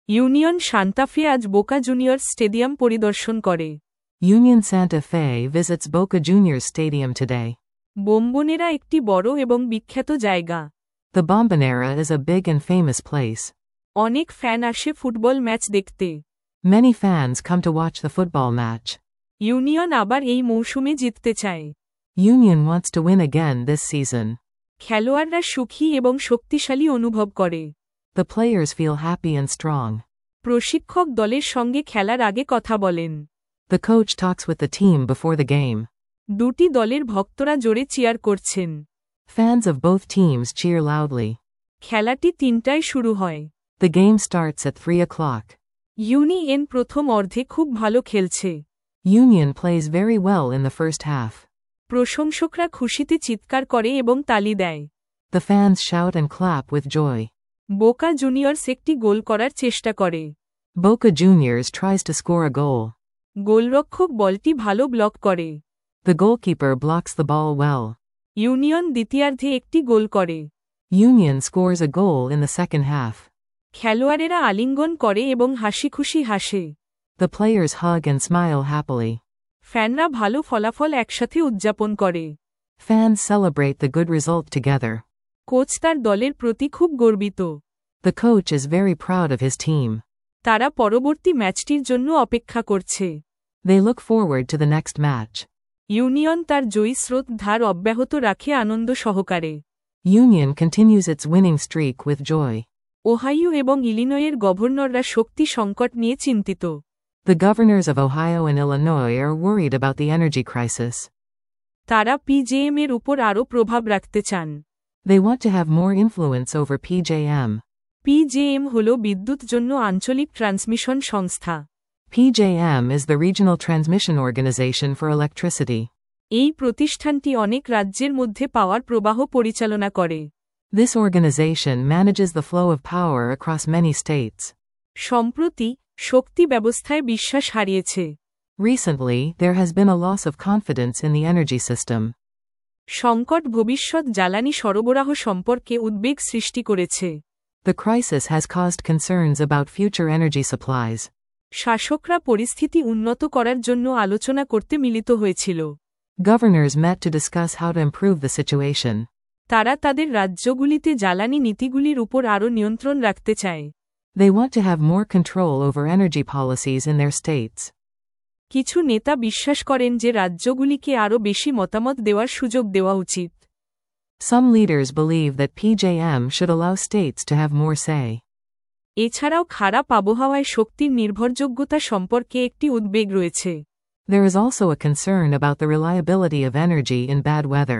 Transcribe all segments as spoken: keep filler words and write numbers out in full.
Union Santa ফে আজ Boca Juniors stadium পরিদর্শন করে। Union Santa Fe visits Boca Juniors Stadium today. বোম্বনেরা একটি বড় এবং বিখ্যাত জায়গা। The Bombonera is a big and famous place. অনেক ফ্যান আসে ফুটবল ম্যাচ দেখতে। Many fans come to watch the football match. Union আবার এই মৌসুমে জিততে চায়। Union wants to win again this season. খেলোয়াড়রা সুখী এবং শক্তিশালী অনুভব করে। The players feel happy and strong. প্রশিক্ষক দলের সঙ্গে খেলার আগে কথা বলেন। The coach talks with the team before the game. দুটি দলের ভক্তরা জোরে চিয়ার করছেন। Fans of both teams cheer loudly. খেলাটি তিনটায় শুরু হয়। The game starts at three o'clock. Union প্রথম অর্ধে খুব ভালো খেলছে। Union plays very well in the first half. প্রশংসকরা খুশিতে চিৎকার করে এবং তালি দেয়। The fans shout and clap with joy. Boca Juniors একটি গোল করার চেষ্টা করে। Boca Juniors tries to score a goal. গোলরক্ষক বলটি ভালো ব্লক করে। The goalkeeper blocks the ball well. Union দ্বিতীয়ার্ধে একটি গোল করে। Union scores a goal in the second half. খেলোয়াড়েরা আলিঙ্গন করে এবং হাসিখুশি হাসে। The players hug and smile happily. ফ্যানরা ভালো ফলাফল একসাথে উদযাপন করে। Fans celebrate the good result together. Coach তার দলের প্রতি খুব গর্বিত। The coach is very proud of his team. তারা পরবর্তী ম্যাচটির জন্য অপেক্ষা করছে। They look forward to the next match. Union তার জয়ী স্রোত ধার অব্যাহত রাখে আনন্দ সহকারে। Union continues its winning streak with joy. Ohio এবং ইলিনয়ের গভর্নররা শক্তি সংকট নিয়ে চিন্তিত। The governors of Ohio and Illinois are worried about the energy crisis. তারা পিজেএম এর উপর আরও প্রভাব রাখতে চান। They want to have more influence over P J M. পিজেএম হল বিদ্যুৎ জন্য আঞ্চলিক ট্রান্সমিশন সংস্থা। P J M is the regional transmission organization for electricity. এই প্রতিষ্ঠানটি অনেক রাজ্যের মধ্যে পাওয়ার প্রবাহ পরিচালনা করে। This organization manages the flow of power across many states. সম্প্রতি শক্তি ব্যবস্থায় বিশ্বাস হারিয়েছে। Recently, there has been a loss of confidence in the energy system. সংকট ভবিষ্যৎ জ্বালানি সরবরাহ সম্পর্কে উদ্বেগ সৃষ্টি করেছে। The crisis has caused concerns about future energy supplies. শাসকরা পরিস্থিতি উন্নত করার জন্য আলোচনা করতে মিলিত হয়েছিল। Governors met to discuss how to improve the situation. তারা তাদের রাজ্যগুলিতে জ্বালানি নীতিগুলির উপর আরও নিয়ন্ত্রণ রাখতে চায়। They want to have more control over energy policies in their states. কিছু নেতা বিশ্বাস করেন যে রাজ্যগুলিকে আরও বেশি মতামত দেওয়ার সুযোগ দেওয়া উচিত। Some leaders believe that P J M should allow states to have more say. এছাড়াও খারাপ আবহাওয়ায় শক্তির নির্ভরযোগ্যতা সম্পর্কে একটি উদ্বেগ রয়েছে। There is also a concern about the reliability of energy in bad weather.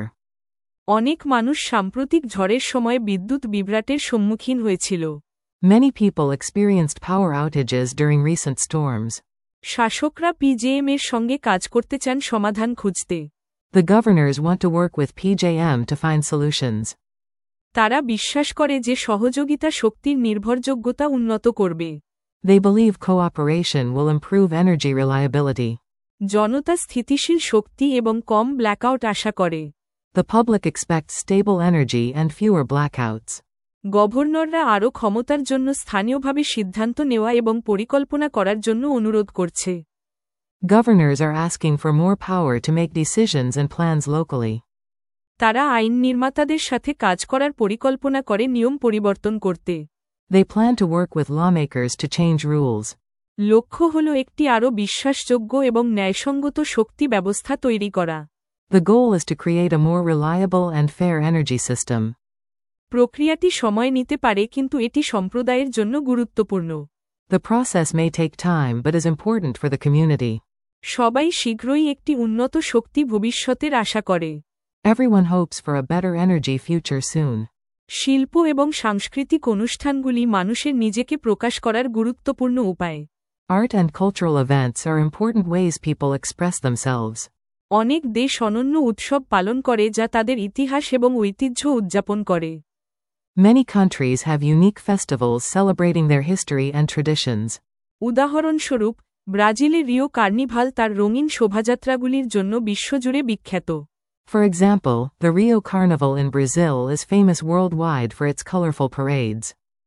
অনেক মানুষ সাম্প্রতিক ঝড়ের সময় বিদ্যুৎ বিভ্রাটের সম্মুখীন হয়েছিল। Many people experienced power outages during recent storms. শাসকরা পিজেএম এর সঙ্গে কাজ করতে চান সমাধান খুঁজতে। The governors want to work with P J M to find solutions. তারা বিশ্বাস করে যে সহযোগিতা শক্তির নির্ভরযোগ্যতা উন্নত করবে। They believe cooperation will improve energy reliability. জনতা স্থিতিশীল শক্তি এবং কম ব্ল্যাকআউট আশা করে। The public expects stable energy and fewer blackouts. গভর্নররা আরও ক্ষমতার জন্য স্থানীয়ভাবে সিদ্ধান্ত নেওয়া এবং পরিকল্পনা করার জন্য অনুরোধ করছে। Governors are asking for more power to make decisions and plans locally. তারা আইন নির্মাতাদের সাথে কাজ করার পরিকল্পনা করে নিয়ম পরিবর্তন করতে। They plan to work with lawmakers to change rules. লক্ষ্য হল একটি আরও বিশ্বাসযোগ্য এবং ন্যায়সঙ্গত শক্তি ব্যবস্থা তৈরি করা। The goal is to create a more reliable and fair energy system. প্রক্রিয়াটি সময় নিতে পারে কিন্তু এটি সম্প্রদায়ের জন্য গুরুত্বপূর্ণ। The process may take time but is important for the community. সবাই শীঘ্রই একটি উন্নত শক্তি ভবিষ্যতের আশা করে। Everyone hopes for a better energy future soon. শিল্প এবং সাংস্কৃতিক অনুষ্ঠানগুলি মানুষের নিজেকে প্রকাশ করার গুরুত্বপূর্ণ উপায়। Art and cultural events are important ways people express themselves. অনেক দেশ অনন্য উৎসব পালন করে যা তাদের ইতিহাস এবং ঐতিহ্য উদযাপন করে। Many countries have unique festivals celebrating their history and traditions. উদাহরণস্বরূপ, ব্রাজিলে রিও কার্নিভাল তার রঙিন শোভাযাত্রাগুলির জন্য বিশ্বজুড়ে বিখ্যাত। For example, the Rio Carnival in Brazil is famous worldwide for its colorful parades.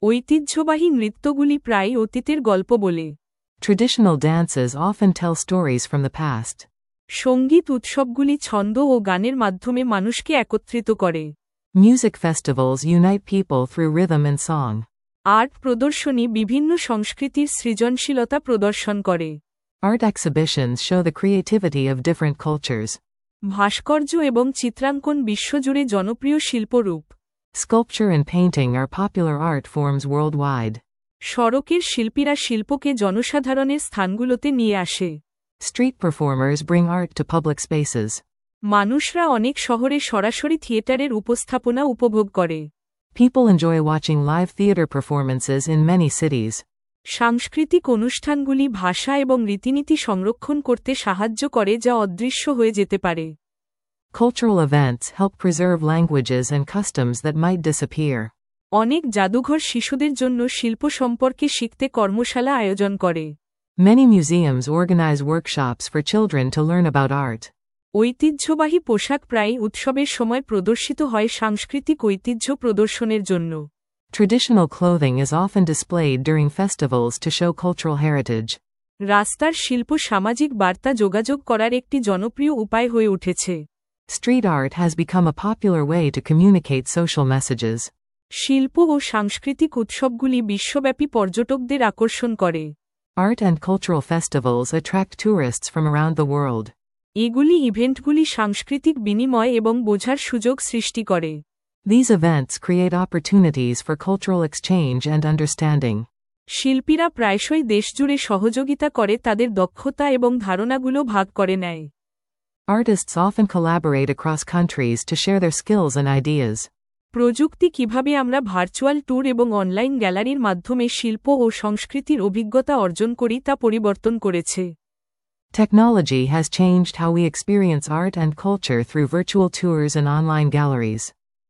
ঐতিহ্যবাহী নৃত্যগুলি প্রায় অতীতের গল্প বলে। Traditional dances often tell stories from the past. সঙ্গীত উৎসবগুলি ছন্দ ও গানের মাধ্যমে মানুষকে একত্রিত করে। Music festivals unite people through rhythm and song. Art প্রদর্শনী বিভিন্ন সংস্কৃতির সৃজনশীলতা প্রদর্শন করে। Art exhibitions show the creativity of different cultures. ভাস্কর্য এবং চিত্রাঙ্কন বিশ্বজুড়ে জনপ্রিয় শিল্পরূপ। Sculpture and painting are popular art forms worldwide. সড়কের শিল্পীরা শিল্পকে জনসাধারণের স্থানগুলোতে নিয়ে আসে। Street performers bring art to public spaces. মানুষরা অনেক শহরে সরাসরি থিয়েটারের উপস্থাপনা উপভোগ করে। People enjoy watching live theater performances in many cities. সাংস্কৃতিক অনুষ্ঠানগুলি ভাষা এবং রীতিনীতি সংরক্ষণ করতে সাহায্য করে যা অদৃশ্য হয়ে যেতে পারে। Cultural events help preserve languages and customs that might disappear. অনেক জাদুঘর শিশুদের জন্য শিল্প সম্পর্কে শিখতে কর্মশালা আয়োজন করে। Many museums organize workshops for children to learn about art. ঐতিহ্যবাহী পোশাক প্রায়ই উৎসবের সময় প্রদর্শিত হয় সাংস্কৃতিক ঐতিহ্য প্রদর্শনের জন্য। Traditional clothing is often displayed during festivals to show cultural heritage. রাস্তার শিল্প সামাজিক বার্তা যোগাযোগ করার একটি জনপ্রিয় উপায় হয়ে উঠেছে। Street art has become a popular way to communicate social messages. শিল্প ও সাংস্কৃতিক উৎসবগুলি বিশ্বব্যাপী পর্যটকদের আকর্ষণ করে। Art and cultural festivals attract tourists from around the world. এগুলি ইভেন্টগুলি সাংস্কৃতিক বিনিময় এবং বোঝার সুযোগ সৃষ্টি করে। These events create opportunities for cultural exchange and understanding. শিল্পীরা প্রায়শই দেশজুড়ে সহযোগিতা করে তাদের দক্ষতা এবং ধারণাগুলো ভাগ করে নেয়। Artists often collaborate across countries to share their skills and ideas. প্রযুক্তি কিভাবে আমরা ভার্চুয়াল ট্যুর এবং অনলাইন গ্যালারির মাধ্যমে শিল্প ও সংস্কৃতির অভিজ্ঞতা অর্জন করি তা পরিবর্তন করেছে। Technology has changed how we experience art and culture through virtual tours and online galleries.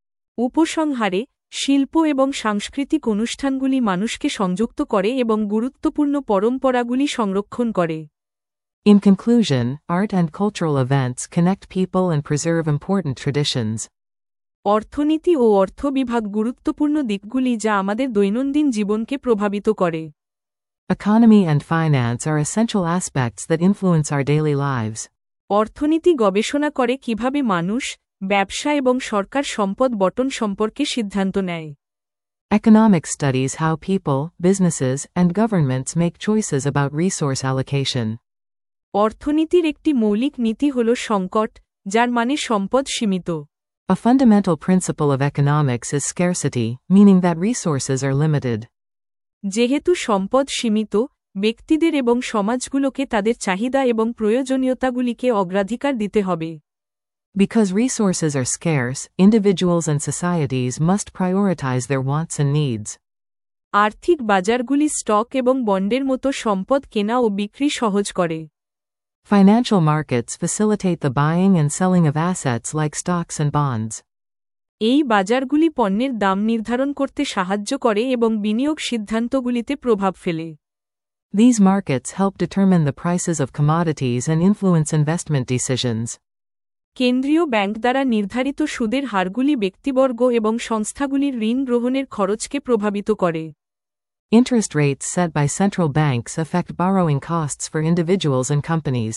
উপসংহারে, শিল্প এবং সাংস্কৃতিক অনুষ্ঠানগুলি মানুষকে সংযুক্ত করে এবং গুরুত্বপূর্ণ পরম্পরাগুলি সংরক্ষণ করে। In conclusion, art and cultural events connect people and preserve important traditions. অর্থনীতি ও অর্থ বিভাগ গুরুত্বপূর্ণ দিকগুলি যা আমাদের দৈনন্দিন জীবনকে প্রভাবিত করে। Economy and finance are essential aspects that influence our daily lives. অর্থনীতি গবেষণা করে কিভাবে মানুষ, ব্যবসা এবং সরকার সম্পদ বণ্টন সম্পর্কে সিদ্ধান্ত নেয়। Economics studies how people, businesses, and governments make choices about resource allocation. অর্থনীতির একটি মৌলিক নীতি হল সংকট, যার মানে সম্পদ সীমিত। A fundamental principle of economics is scarcity, meaning that resources are limited. যেহেতু সম্পদ সীমিত, ব্যক্তিদের এবং সমাজগুলোকে তাদের চাহিদা এবং প্রয়োজনীয়তাগুলিকে অগ্রাধিকার দিতে হবে। Because resources are scarce, individuals and societies must prioritize their wants and needs. আর্থিক বাজারগুলি স্টক এবং বন্ডের মতো সম্পদ কেনা ও বিক্রি সহজ করে। Financial markets facilitate the buying and selling of assets like stocks and bonds. এই বাজারগুলি পণ্যের দাম নির্ধারণ করতে সাহায্য করে এবং বিনিয়োগ সিদ্ধান্তগুলিতে প্রভাব ফেলে। These markets help determine the prices of commodities and influence investment decisions. কেন্দ্রীয় ব্যাংক দ্বারা নির্ধারিত সুদের হারগুলি ব্যক্তিবর্গ এবং সংস্থাগুলির ঋণ গ্রহণের খরচকে প্রভাবিত করে। Interest rates set by central banks affect borrowing costs for individuals and companies.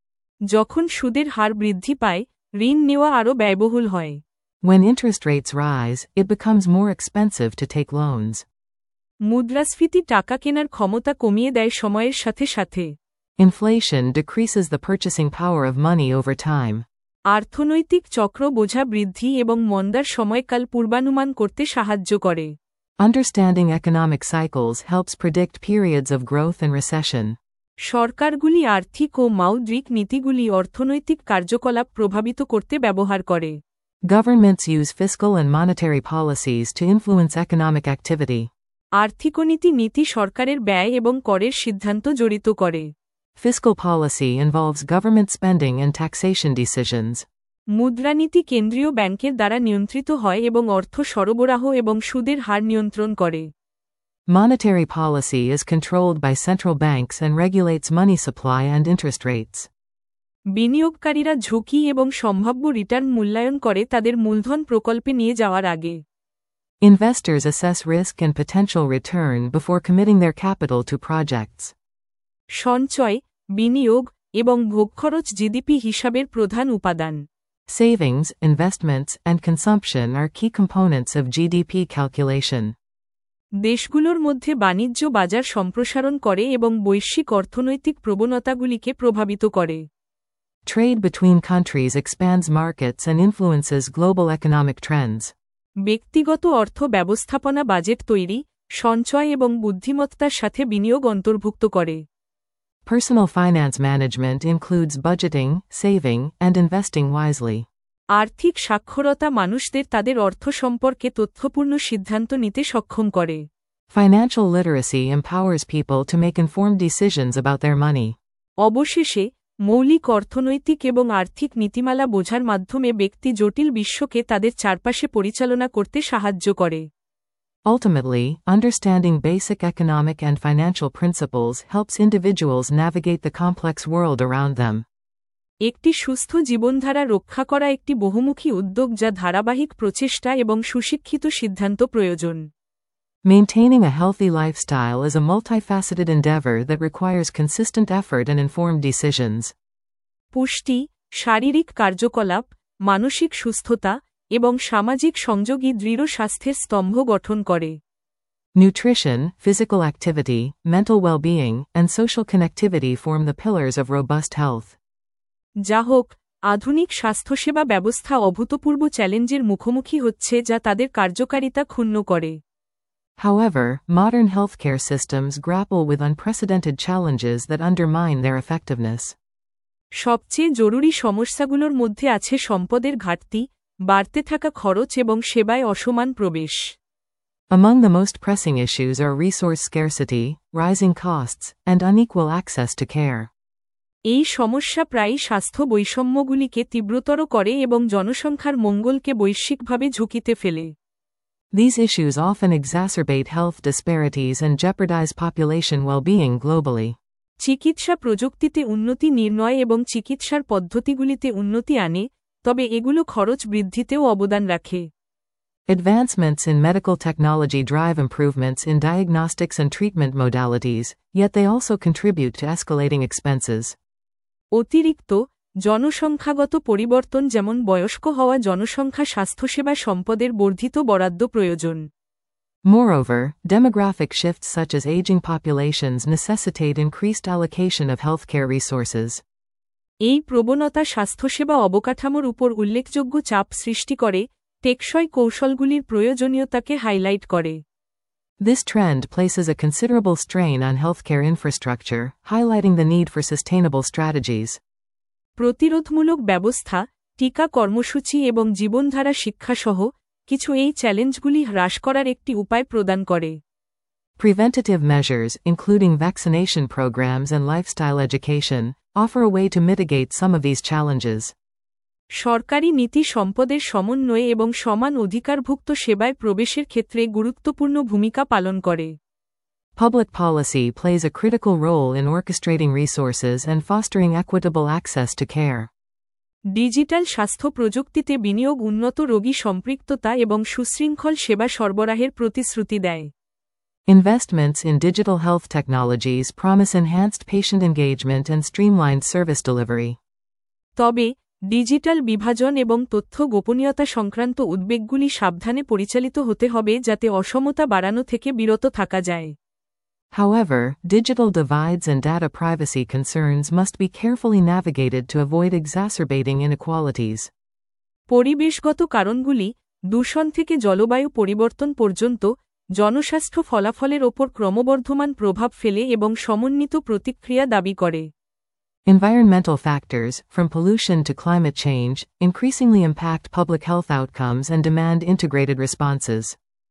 যখন সুদের হার বৃদ্ধি পায়, ঋণ নেওয়া আরও ব্যয়বহুল হয়। When interest rates rise, it becomes more expensive to take loans. মুদ্রাস্ফীতি টাকা কেনার ক্ষমতা কমিয়ে দেয় সময়ের সাথে সাথে। Inflation decreases the purchasing power of money over time. অর্থনৈতিক চক্র বোঝা বৃদ্ধি এবং মন্দার সময়কাল পূর্বানুমান করতে সাহায্য করে। Understanding economic cycles helps predict periods of growth and recession. সরকারগুলি আর্থিক ও মৌদ্রিক নীতিগুলি অর্থনৈতিক কার্যকলাপ প্রভাবিত করতে ব্যবহার করে। Governments use fiscal and monetary policies to influence economic activity. আর্থিকনীতি নীতি সরকারের ব্যয় এবং করের সিদ্ধান্ত জড়িত করে। Fiscal policy involves government spending and taxation decisions. মুদ্রানীতি কেন্দ্রীয় ব্যাংকের দ্বারা নিয়ন্ত্রিত হয় এবং অর্থ সরবরাহ এবং সুদের হার নিয়ন্ত্রণ করে। Monetary policy is controlled by central banks and regulates money supply and interest rates. বিনিয়োগকারীরা ঝুঁকি এবং সম্ভাব্য রিটার্ন মূল্যায়ন করে তাদের মূলধন প্রকল্পে নিয়ে যাওয়ার আগে। Investors assess risk and potential return before committing their capital to projects. সঞ্চয়, বিনিয়োগ এবং ভোগখরচ জিডিপি হিসাবের প্রধান উপাদান। Savings, investments, and consumption are key components of G D P calculation. দেশগুলোর মধ্যে বাণিজ্য বাজার সম্প্রসারণ করে এবং বৈশ্বিক অর্থনৈতিক প্রবণতাগুলিকে প্রভাবিত করে। Trade between countries expands markets and influences global economic trends. ব্যক্তিগত অর্থ ব্যবস্থাপনা বাজেট তৈরি, সঞ্চয় এবং বুদ্ধিমত্তার সাথে বিনিয়োগ অন্তর্ভুক্ত করে। Personal finance management includes budgeting, saving, and investing wisely. আর্থিক সাক্ষরতা মানুষদের তাদের অর্থ সম্পর্কে তথ্যপূর্ণ সিদ্ধান্ত নিতে সক্ষম করে। Financial literacy empowers people to make informed decisions about their money. অবশেষে, মৌলিক অর্থনৈতিক এবং আর্থিক নীতিমালা বোঝার মাধ্যমে ব্যক্তি জটিল বিশ্বকে তাদের চারপাশে পরিচালনা করতে সাহায্য করে। Ultimately, understanding basic economic and financial principles helps individuals navigate the complex world around them. একটি সুস্থ জীবনধারা রক্ষা করা একটি বহুমুখী উদ্যোগ যা ধারাবাহিক প্রচেষ্টা এবং সুশিক্ষিত সিদ্ধান্ত প্রয়োজন। Maintaining a healthy lifestyle is a multifaceted endeavor that requires consistent effort and informed decisions. পুষ্টি, শারীরিক কার্যকলাপ, মানসিক সুস্থতা এবং সামাজিক সংযোগই দৃঢ় স্বাস্থ্যের স্তম্ভ গঠন করে। Nutrition, physical activity, mental well-being, and social connectivity form the pillars of robust health. যা হোক, আধুনিক স্বাস্থ্যসেবা ব্যবস্থা অভূতপূর্ব চ্যালেঞ্জের মুখোমুখি হচ্ছে যা তাদের কার্যকারিতা ক্ষুণ্ণ করে। However, modern healthcare systems grapple with unprecedented challenges that undermine their effectiveness. সবচেয়ে জরুরি সমস্যাগুলোর মধ্যে আছে সম্পদের ঘাটতি, বাড়তে থাকা খরচ এবং সেবায় অসমান প্রবেশ। Among the most pressing issues are resource scarcity, rising costs, and unequal access to care. এই সমস্যা প্রায়ই স্বাস্থ্য বৈষম্যগুলিকে তীব্রতর করে এবং জনসংখ্যার মঙ্গলকে বৈশ্বিকভাবে ঝুঁকিতে ফেলে। These issues often exacerbate health disparities and jeopardize population well-being globally. চিকিৎসা প্রযুক্তিতে উন্নতি নির্ণয় এবং চিকিৎসার পদ্ধতিগুলিতে উন্নতি আনে, তবে এগুলো খরচ বৃদ্ধিতেও অবদান রাখে। Advancements in medical technology drive improvements in diagnostics and treatment modalities, yet they also contribute to escalating expenses. অতিরিক্ত, জনসংখ্যাগত পরিবর্তন যেমন বয়স্ক হওয়া জনসংখ্যা স্বাস্থ্যসেবা সম্পদের বর্ধিত বরাদ্দ প্রয়োজন। Moreover, demographic shifts such as aging populations necessitate increased allocation of healthcare resources. এই প্রবণতা স্বাস্থ্যসেবা অবকাঠামোর উপর উল্লেখযোগ্য চাপ সৃষ্টি করে, টেকসই কৌশলগুলির প্রয়োজনীয়তাকে হাইলাইট করে। This trend places a considerable strain on healthcare infrastructure, highlighting the need for sustainable strategies. প্রতিরোধমূলক ব্যবস্থা, টিকা কর্মসূচি এবং জীবনধারা শিক্ষাসহ কিছু এই চ্যালেঞ্জগুলি হ্রাস করার একটি উপায় প্রদান করে। Preventative measures, including vaccination programs and lifestyle education, offer a way to mitigate some of these challenges. সরকারি নীতি সম্পদের সমন্বয় এবং সমান অধিকারভুক্ত সেবায় প্রবেশের ক্ষেত্রে গুরুত্বপূর্ণ ভূমিকা পালন করে। Public policy plays a critical role in orchestrating resources and fostering equitable access to care. Digital স্বাস্থ্য প্রযুক্তিতে বিনিয়োগ উন্নত রোগী সম্পৃক্ততা এবং সুশৃঙ্খল সেবা সরবরাহের প্রতিশ্রুতি দেয়। Investments in digital health technologies promise enhanced patient engagement and streamlined service delivery. তবে, ডিজিটাল বিভাজন এবং তথ্য গোপনীয়তা সংক্রান্ত উদ্বেগগুলি সাবধানে পরিচালিত হতে হবে যাতে অসমতা বাড়ানো থেকে বিরত থাকা যায়। However, digital divides and data privacy concerns must be carefully navigated to avoid exacerbating inequalities. পরিবেশগত কারণগুলি, দূষণ থেকে জলবায়ু পরিবর্তন পর্যন্ত, জনস্বাস্থ্য ফলাফলের ওপর ক্রমবর্ধমান প্রভাব ফেলে এবং সমন্বিত প্রতিক্রিয়া দাবি করে। Environmental factors, from pollution to climate change, increasingly impact public health outcomes and demand integrated responses.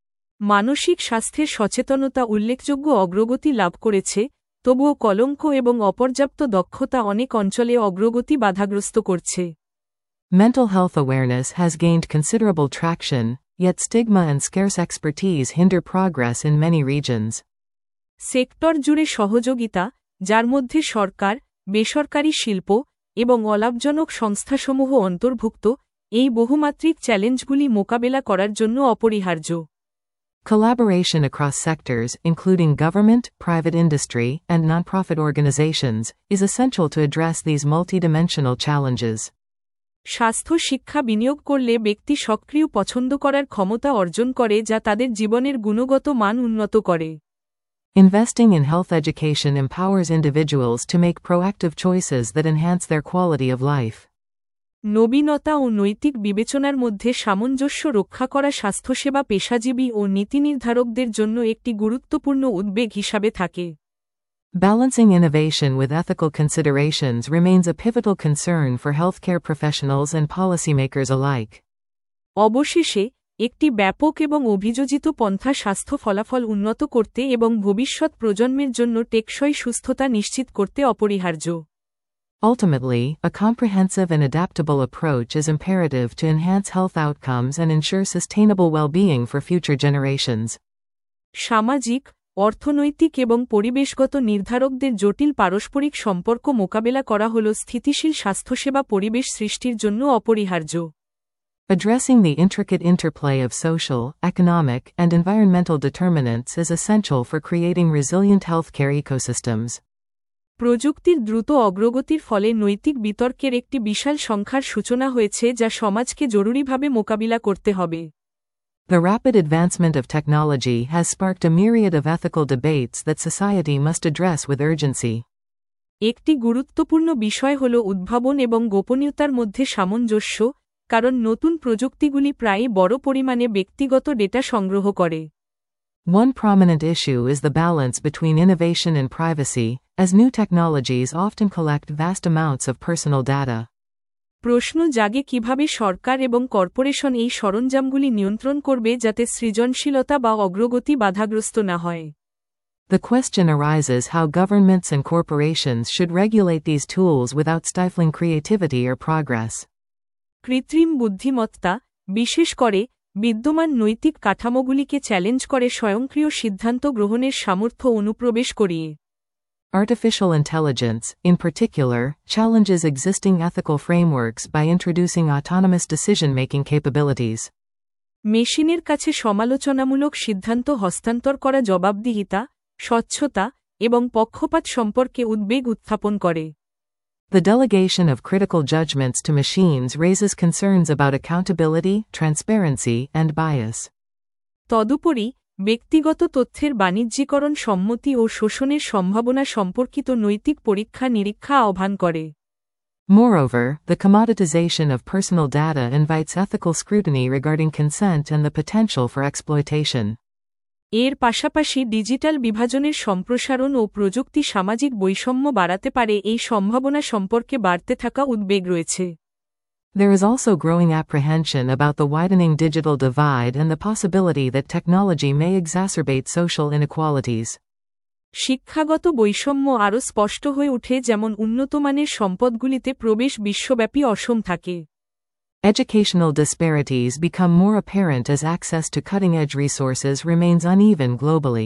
মানসিক স্বাস্থ্যের সচেতনতা উল্লেখযোগ্য অগ্রগতি লাভ করেছে, তবুও কলঙ্ক এবং অপর্যাপ্ত দক্ষতা অনেক অঞ্চলে অগ্রগতি বাধাগ্রস্ত করছে। Mental health awareness has gained considerable traction, yet stigma and scarce expertise hinder progress in many regions. Sector জুড়ে সহযোগিতা, যার মধ্যে সরকার, বেসরকারি শিল্প এবং অলাভজনক সংস্থাসমূহ অন্তর্ভুক্ত, এই বহুমাত্রিক চ্যালেঞ্জগুলি মোকাবেলা করার জন্য অপরিহার্য। Collaboration across sectors, including government, private industry, and nonprofit organizations, is essential to address these multidimensional challenges. স্বাস্থ্য শিক্ষা বিনিয়োগ করলে ব্যক্তি সক্রিয় পছন্দ করার ক্ষমতা অর্জন করে যা তাদের জীবনের গুণগত মান উন্নত করে। Investing in health education empowers individuals to make proactive choices that enhance their quality of life. নবীনতা ও নৈতিক বিবেচনার মধ্যে সামঞ্জস্য রক্ষা করা স্বাস্থ্যসেবা পেশাজীবী ও নীতিনির্ধারকদের জন্য একটি গুরুত্বপূর্ণ উদ্বেগ হিসাবে থাকে। Balancing innovation with ethical considerations remains a pivotal concern for healthcare professionals and policymakers alike. অবশেষে, একটি ব্যাপক এবং অভিযোজিত পন্থা স্বাস্থ্য ফলাফল উন্নত করতে এবং ভবিষ্যৎ প্রজন্মের জন্য টেকসই সুস্থতা নিশ্চিত করতে অপরিহার্য। Ultimately, a comprehensive and adaptable approach is imperative to enhance health outcomes and ensure sustainable well-being for future generations. সামাজিক, অর্থনৈতিক এবং পরিবেশগত নির্ধারকদের জটিল পারস্পরিক সম্পর্ক মোকাবেলা করা হল স্থিতিশীল স্বাস্থ্যসেবা পরিবেশ সৃষ্টির জন্য অপরিহার্য। Addressing the intricate interplay of social, economic, and environmental determinants is essential for creating resilient healthcare ecosystems. প্রযুক্তির দ্রুত অগ্রগতির ফলে নৈতিক বিতর্কের একটি বিশাল সংখ্যার সূচনা হয়েছে যা সমাজকে জরুরিভাবে মোকাবিলা করতে হবে। The rapid advancement of technology has sparked a myriad of ethical debates that society must address with urgency. একটি গুরুত্বপূর্ণ বিষয় হল উদ্ভাবন এবং গোপনীয়তার মধ্যে সামঞ্জস্য, কারণ নতুন প্রযুক্তিগুলি প্রায়ই বড় পরিমাণে ব্যক্তিগত ডেটা সংগ্রহ করে। One prominent issue is the balance between innovation and privacy, as new technologies often collect vast amounts of personal data. প্রশ্ন জাগে কিভাবে সরকার এবং কর্পোরেশন এই সরঞ্জামগুলি নিয়ন্ত্রণ করবে যাতে সৃজনশীলতা বা অগ্রগতি বাধাগ্রস্ত না হয়। The question arises how governments and corporations should regulate these tools without stifling creativity or progress. কৃত্রিম বুদ্ধিমত্তা, বিশেষ করে, বিদ্যমান নৈতিক কাঠামোগুলিকে চ্যালেঞ্জ করে স্বয়ংক্রিয় সিদ্ধান্ত গ্রহণের সামর্থ্য অনুপ্রবেশ করিয়ে। Artificial intelligence, in particular, challenges existing ethical frameworks by introducing autonomous decision-making capabilities. মেশিনের কাছে সমালোচনামূলক সিদ্ধান্ত হস্তান্তর করা জবাবদিহিতা, স্বচ্ছতা, এবং পক্ষপাত সম্পর্কে উদ্বেগ উত্থাপন করে। The delegation of critical judgments to machines raises concerns about accountability, transparency, and bias. তদুপরি, ব্যক্তিগত তথ্যের বাণিজ্যিকরণ সম্মতি ও শোষণের সম্ভাবনা সম্পর্কিত নৈতিক পরীক্ষা নিরীক্ষা আহ্বান করে। Moreover, the commoditization of personal data invites ethical scrutiny regarding consent and the potential for exploitation. এর পাশাপাশি ডিজিটাল বিভাজনের সম্প্রসারণ ও প্রযুক্তি সামাজিক বৈষম্য বাড়াতে পারে এই সম্ভাবনা সম্পর্কে বাড়তে থাকা উদ্বেগ রয়েছে। There is also growing apprehension about the widening digital divide and the possibility that technology may exacerbate social inequalities. শিক্ষাগত বৈষম্য আরও স্পষ্ট হয়ে ওঠে যেমন উন্নতমানের সম্পদগুলিতে প্রবেশ বিশ্বব্যাপী অসম থাকে। Educational disparities become more apparent as access to cutting-edge resources remains uneven globally.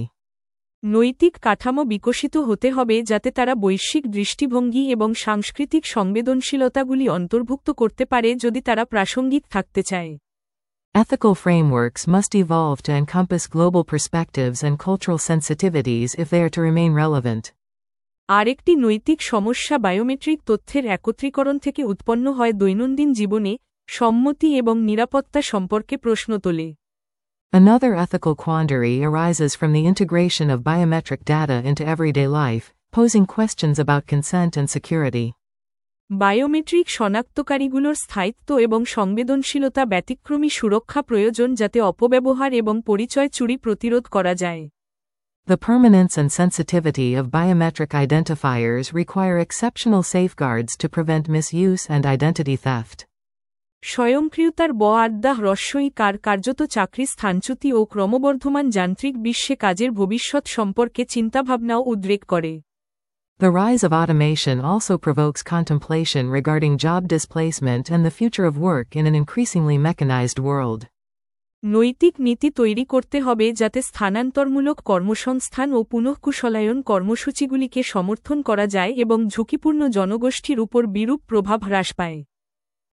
নৈতিক কাঠামো বিকশিত হতে হবে যাতে তারা বৈশ্বিক দৃষ্টিভঙ্গি এবং সাংস্কৃতিক সংবেদনশীলতাগুলি অন্তর্ভুক্ত করতে পারে যদি তারা প্রাসঙ্গিক থাকতে চায়। Ethical frameworks must evolve to encompass global perspectives and cultural sensitivities if they are to remain relevant. আরেকটি নৈতিক সমস্যা বায়োমেট্রিক তথ্যের একত্রীকরণ থেকে উৎপন্ন হয় দৈনন্দিন জীবনে, সম্মতি এবং নিরাপত্তা সম্পর্কে প্রশ্ন তোলে। Another ethical quandary arises from the integration of biometric data into everyday life, posing questions about consent and security. Biometric শনাক্তকারীগুলোর স্থায়িত্ব এবং সংবেদনশীলতা ব্যতিক্রমী সুরক্ষা প্রয়োজন যাতে অপব্যবহার এবং পরিচয় চুরি প্রতিরোধ করা যায়। The permanence and sensitivity of biometric identifiers require exceptional safeguards to prevent misuse and identity theft. স্বয়ংক্রিয়তার ব আড্ডা হ্রস্বই কার কার্যত চাকরি স্থানচ্যুতি ও ক্রমবর্ধমান যান্ত্রিক বিশ্বে কাজের ভবিষ্যৎ সম্পর্কে চিন্তাভাবনাও উদ্রেক করে। The rise of automation also provokes contemplation regarding job displacement and the future of work in an increasingly mechanized world. নৈতিক নীতি তৈরি করতে হবে যাতে স্থানান্তরমূলক কর্মসংস্থান ও পুনঃকুশলায়ন কর্মসূচিগুলিকে সমর্থন করা যায় এবং ঝুঁকিপূর্ণ জনগোষ্ঠীর উপর বিরূপ প্রভাব হ্রাস পায়।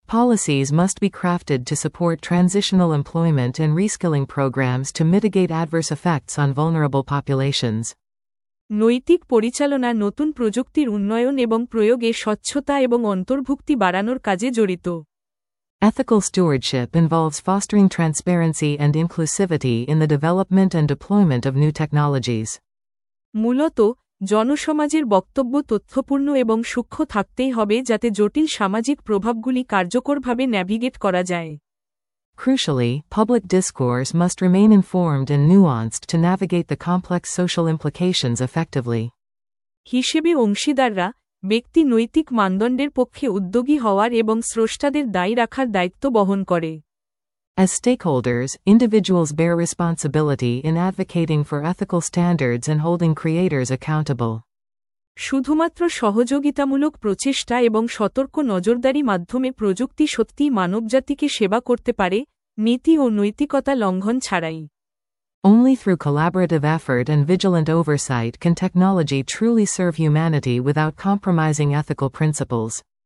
Policies must be crafted to support transitional employment and reskilling programs to mitigate adverse effects on vulnerable populations. নৈতিক পরিচালনা নতুন প্রযুক্তির উন্নয়ন এবং প্রয়োগে স্বচ্ছতা এবং অন্তর্ভুক্তি বাড়ানোর কাজে জড়িত। Ethical stewardship involves fostering transparency and inclusivity in the development and deployment of new technologies. মূলত জনসমাজের বক্তব্য তথ্যপূর্ণ এবং সূক্ষ্ম থাকতেই হবে যাতে জটিল সামাজিক প্রভাবগুলি কার্যকরভাবে ন্যাভিগেট করা যায়। Crucially, public discourse must remain informed and nuanced to navigate the complex social implications effectively. হিসেবে অংশীদাররা ব্যক্তি নৈতিক মানদণ্ডের পক্ষে উদ্যোগী হওয়ার এবং স্রষ্টাদের দায়ী রাখার দায়িত্ব বহন করে। As stakeholders, individuals bear responsibility in advocating for ethical standards and holding creators accountable. শুধুমাত্র সহযোগিতামূলক প্রচেষ্টা এবং সতর্ক নজরদারি মাধ্যমে প্রযুক্তি সত্যিই মানবজাতিকে সেবা করতে পারে, নীতি ও নৈতিকতা লঙ্ঘন ছাড়াই। Only through collaborative effort and vigilant oversight can technology truly serve humanity without compromising ethical principles.